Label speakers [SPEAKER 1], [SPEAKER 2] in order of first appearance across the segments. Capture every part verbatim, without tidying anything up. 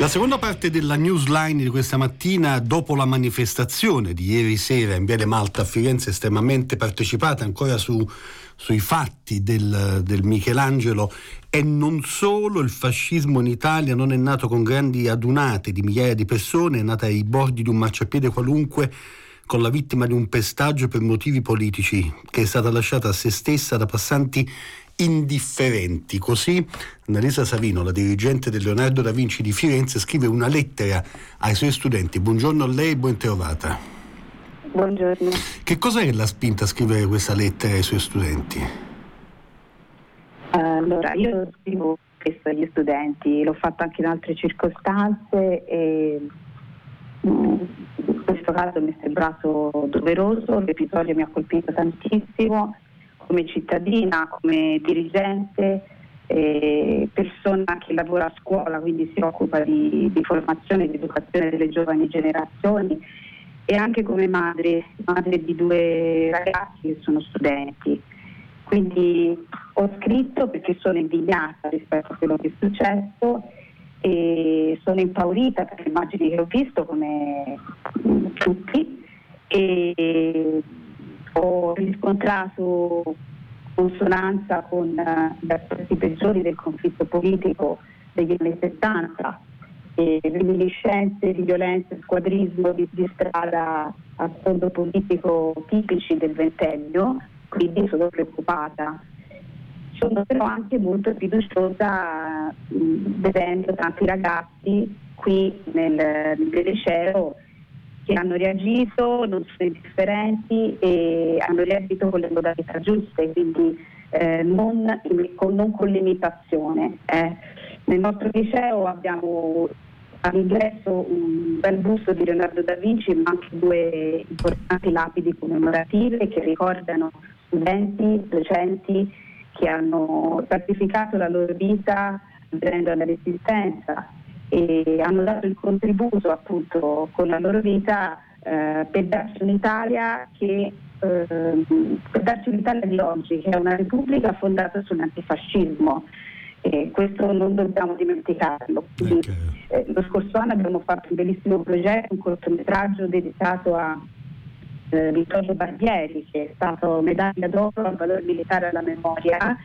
[SPEAKER 1] La seconda parte della newsline di questa mattina, dopo la manifestazione di ieri sera in Viale Malta a Firenze, estremamente partecipata ancora su, sui fatti del, del Michelangelo, e non solo, il fascismo in Italia non è nato con grandi adunate di migliaia di persone, è nata ai bordi di un marciapiede qualunque, con la vittima di un pestaggio per motivi politici, che è stata lasciata a se stessa da passanti indifferenti. Così Annalisa Savino, la dirigente del Leonardo da Vinci di Firenze, scrive una lettera ai suoi studenti. Buongiorno a lei, ben trovata.
[SPEAKER 2] Buongiorno.
[SPEAKER 1] Che cosa è la spinta a scrivere questa lettera ai suoi studenti?
[SPEAKER 2] Allora, io scrivo questo agli studenti, l'ho fatto anche in altre circostanze e in questo caso mi è sembrato doveroso, l'episodio mi ha colpito tantissimo come cittadina, come dirigente, eh, persona che lavora a scuola, quindi si occupa di, di formazione e di educazione delle giovani generazioni, e anche come madre, madre di due ragazzi che sono studenti. Quindi ho scritto perché sono indignata rispetto a quello che è successo e sono impaurita per le immagini che ho visto, come tutti, e ho riscontrato consonanza con uh, gli aspetti peggiori del conflitto politico degli anni settanta, e reminiscenze di violenza, squadrismo di, di strada a sfondo politico tipici del ventennio, quindi sono preoccupata. Sono però anche molto fiduciosa mh, vedendo tanti ragazzi qui nel, nel liceo che hanno reagito, non sono indifferenti e hanno reagito con le modalità giuste, quindi eh, non, con, non con l'imitazione. Eh. Nel nostro liceo abbiamo all'ingresso un bel busto di Leonardo da Vinci, ma anche due importanti lapidi commemorative che ricordano studenti, docenti che hanno sacrificato la loro vita venendo alla Resistenza e hanno dato il contributo appunto con la loro vita eh, per darci un'Italia che eh, per darci un'Italia di oggi, che è una repubblica fondata sull'antifascismo, e questo non dobbiamo dimenticarlo. Quindi, eh, lo scorso anno abbiamo fatto un bellissimo progetto, un cortometraggio dedicato a eh, Vittorio Barbieri, che è stato medaglia d'oro al valore militare alla memoria,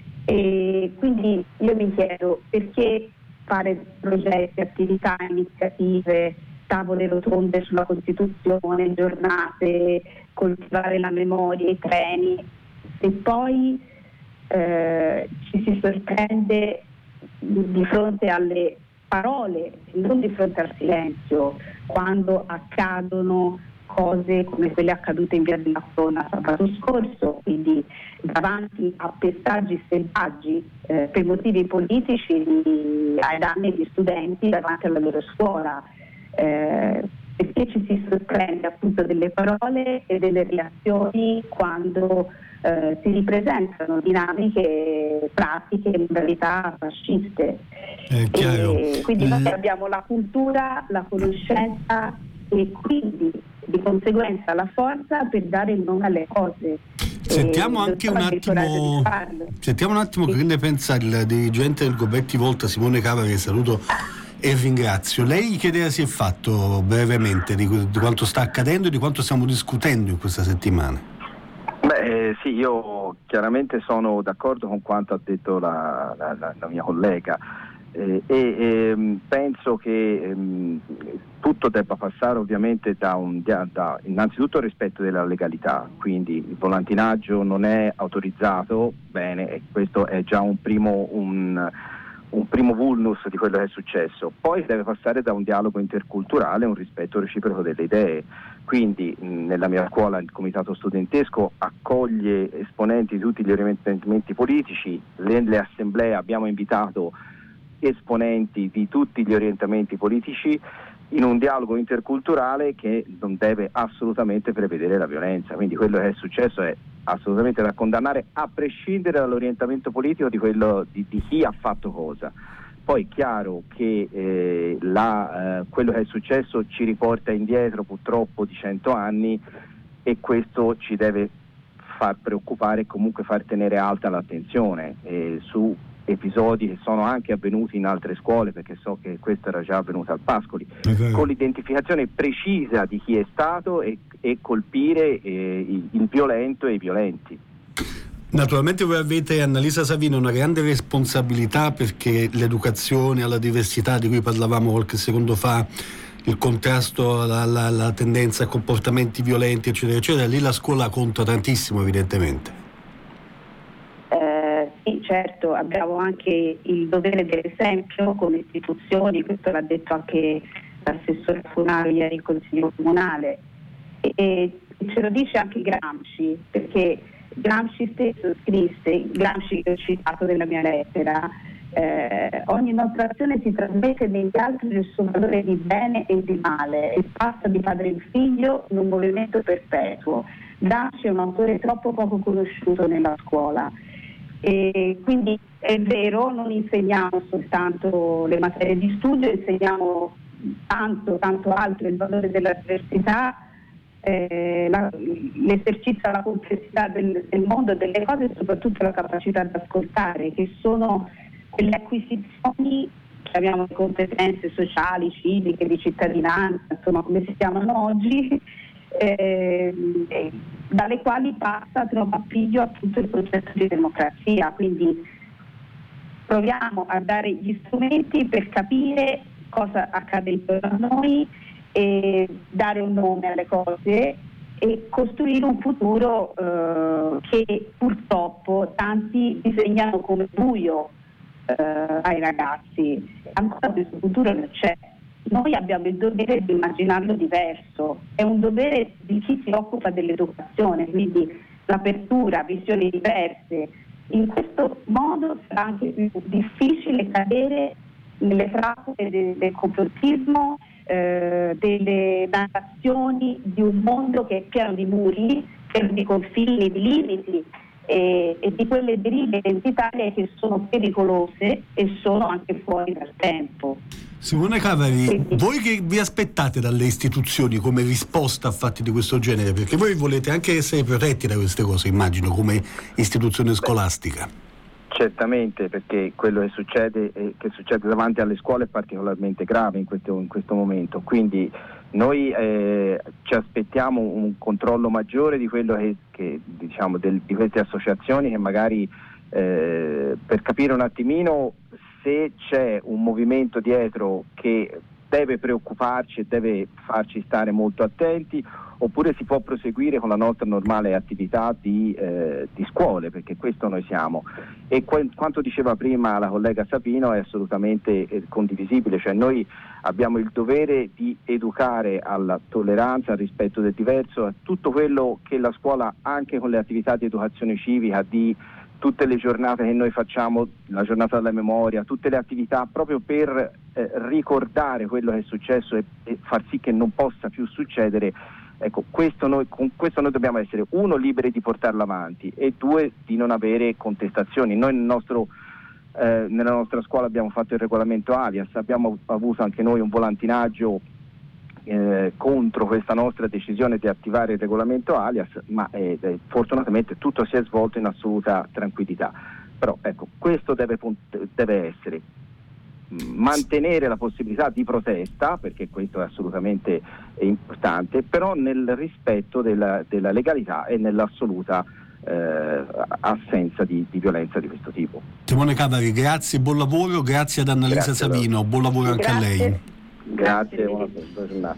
[SPEAKER 2] e quindi io mi chiedo perché fare progetti, attività, iniziative, tavole rotonde sulla Costituzione, giornate, coltivare la memoria, i treni, se poi eh, ci si sorprende di fronte alle parole, non di fronte al silenzio, quando accadono cose come quelle accadute in Via della Corona sabato scorso, quindi davanti a pestaggi selvaggi eh, per motivi politici di, ai danni di studenti davanti alla loro scuola, eh, perché ci si sorprende appunto delle parole e delle reazioni quando eh, si ripresentano dinamiche, pratiche, modalità fasciste. E quindi noi abbiamo la cultura, la conoscenza e quindi di conseguenza la forza per dare il nome alle cose.
[SPEAKER 1] Sentiamo anche un attimo sentiamo un attimo che ne pensa il dirigente del Gobetti Volta, Simone Cava, che saluto e ringrazio. Lei che idea si è fatto brevemente di, di quanto sta accadendo e di quanto stiamo discutendo in questa settimana?
[SPEAKER 3] Beh, eh, sì, io chiaramente sono d'accordo con quanto ha detto la, la, la, la mia collega. Eh, e eh, penso che ehm, tutto debba passare ovviamente da, un, da, da innanzitutto il rispetto della legalità, quindi il volantinaggio non è autorizzato, bene, e questo è già un primo, un, un primo vulnus di quello che è successo. Poi deve passare da un dialogo interculturale, un rispetto reciproco delle idee, quindi mh, nella mia scuola il comitato studentesco accoglie esponenti di tutti gli orientamenti politici, le, le assemblee abbiamo invitato esponenti di tutti gli orientamenti politici in un dialogo interculturale che non deve assolutamente prevedere la violenza. Quindi quello che è successo è assolutamente da condannare, a prescindere dall'orientamento politico di quello di, di chi ha fatto cosa. Poi è chiaro che eh, la, eh, quello che è successo ci riporta indietro purtroppo di cento anni, e questo ci deve far preoccupare e comunque far tenere alta l'attenzione eh, su episodi che sono anche avvenuti in altre scuole, perché so che questo era già avvenuto al Pascoli, okay, con l'identificazione precisa di chi è stato e, e colpire eh, il, il violento e i violenti.
[SPEAKER 1] Naturalmente voi avete, Annalisa Savino, una grande responsabilità, perché l'educazione alla diversità di cui parlavamo qualche secondo fa, il contrasto alla, alla, alla tendenza a comportamenti violenti eccetera eccetera, lì la scuola conta tantissimo evidentemente.
[SPEAKER 2] Eh, sì, certo, abbiamo anche il dovere dell'esempio come istituzioni, questo l'ha detto anche l'assessore Funaro ieri in Consiglio Comunale, e, e ce lo dice anche Gramsci, perché Gramsci stesso scrisse, Gramsci che ho citato nella mia lettera, eh, ogni nostra azione si trasmette negli altri il suo valore di bene e di male e passa di padre in figlio in un movimento perpetuo. Gramsci è un autore troppo poco conosciuto nella scuola, e quindi è vero, non insegniamo soltanto le materie di studio, insegniamo tanto, tanto altro, il valore della diversità, Eh, la, l'esercizio alla complessità del, del mondo, delle cose, e soprattutto la capacità di ascoltare, che sono quelle acquisizioni, abbiamo le competenze sociali, civiche, di cittadinanza, insomma come si chiamano oggi, eh, eh, dalle quali passa, trova appiglio appunto il progetto di democrazia. Quindi proviamo a dare gli strumenti per capire cosa accade intorno a noi e dare un nome alle cose e costruire un futuro eh, che purtroppo tanti disegnano come buio eh, ai ragazzi. Ancora questo futuro non c'è. Noi abbiamo il dovere di immaginarlo diverso, è un dovere di chi si occupa dell'educazione, quindi l'apertura, visioni diverse. In questo modo sarà anche più difficile cadere nelle trappole del, del complottismo, eh, delle narrazioni di un mondo che è pieno di muri, pieno di confini, di limiti e, e di quelle derive identitarie che sono pericolose e sono anche fuori dal tempo.
[SPEAKER 1] Simone Cavari, Quindi. voi che vi aspettate dalle istituzioni come risposta a fatti di questo genere? Perché voi volete anche essere protetti da queste cose, immagino, come istituzione scolastica.
[SPEAKER 3] Certamente, perché quello che succede eh, che succede davanti alle scuole è particolarmente grave in questo, in questo momento, quindi noi eh, ci aspettiamo un controllo maggiore di quello che, che diciamo del, di queste associazioni, che magari eh, per capire un attimino se c'è un movimento dietro che deve preoccuparci e deve farci stare molto attenti, oppure si può proseguire con la nostra normale attività di, eh, di scuole, perché questo noi siamo. E qu- quanto diceva prima la collega Savino è assolutamente eh, condivisibile, cioè noi abbiamo il dovere di educare alla tolleranza, al rispetto del diverso, a tutto quello che la scuola, anche con le attività di educazione civica, di tutte le giornate che noi facciamo, la giornata della memoria, tutte le attività proprio per eh, ricordare quello che è successo e, e far sì che non possa più succedere. Ecco, questo noi, con questo noi dobbiamo essere, uno, liberi di portarlo avanti e due, di non avere contestazioni. Noi nel nostro, eh, nella nostra scuola abbiamo fatto il regolamento alias, abbiamo avuto anche noi un volantinaggio eh, contro questa nostra decisione di attivare il regolamento alias, ma eh, eh, fortunatamente tutto si è svolto in assoluta tranquillità. Però ecco, questo deve, deve essere mantenere la possibilità di protesta, perché questo è assolutamente importante, però nel rispetto della, della legalità e nell'assoluta eh, assenza di, di violenza di questo tipo.
[SPEAKER 1] Simone Cavari, grazie, buon lavoro, grazie ad Annalisa grazie Savino, buon lavoro anche
[SPEAKER 2] grazie.
[SPEAKER 1] a lei.
[SPEAKER 3] Grazie, buona giornata.